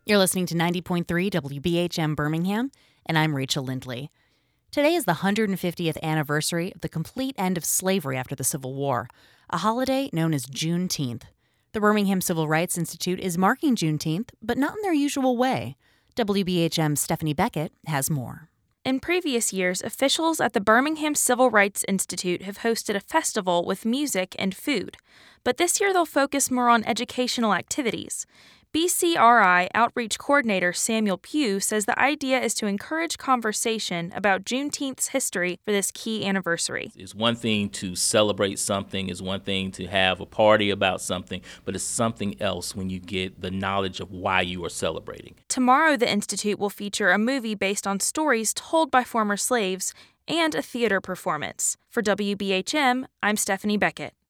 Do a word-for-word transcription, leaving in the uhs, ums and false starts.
You're listening to ninety point three W B H M Birmingham, and I'm Rachel Lindley. Today is the one hundred fiftieth anniversary of the complete end of slavery after the Civil War, a holiday known as Juneteenth. The Birmingham Civil Rights Institute is marking Juneteenth, but not in their usual way. W B H M's Stephanie Beckett has more. In previous years, officials at the Birmingham Civil Rights Institute have hosted a festival with music and food, but this year they'll focus more on educational activities. B C R I Outreach Coordinator Samuel Pugh says the idea is to encourage conversation about Juneteenth's history for this key anniversary. It's one thing to celebrate something, it's one thing to have a party about something, but it's something else when you get the knowledge of why you are celebrating. Tomorrow, the Institute will feature a movie based on stories told by former slaves and a theater performance. For W B H M, I'm Stephanie Beckett.